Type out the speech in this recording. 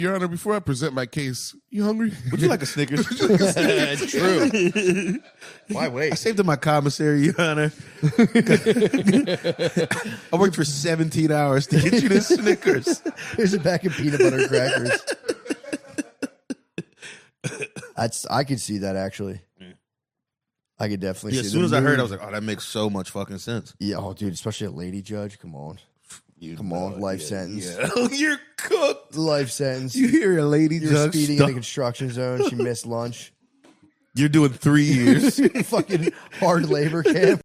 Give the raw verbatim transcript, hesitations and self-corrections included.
Your Honor, before I present my case, you hungry? Would you like a Snickers? True. Why wait? I saved in my commissary, Your Honor. I worked for seventeen hours to get you this Snickers. Here's a pack of peanut butter crackers. That's I could see that actually. I could definitely Yeah, see as soon the as I heard it, mood. I was like, oh, that makes so much fucking sense. Yeah, oh dude, especially a lady judge. Come on. You Come on, life yeah, sentence. Yeah. You're cooked. Life sentence. You hear a lady You're judge speeding stuff. in the construction zone. She missed lunch. You're doing three years. Fucking hard labor camp.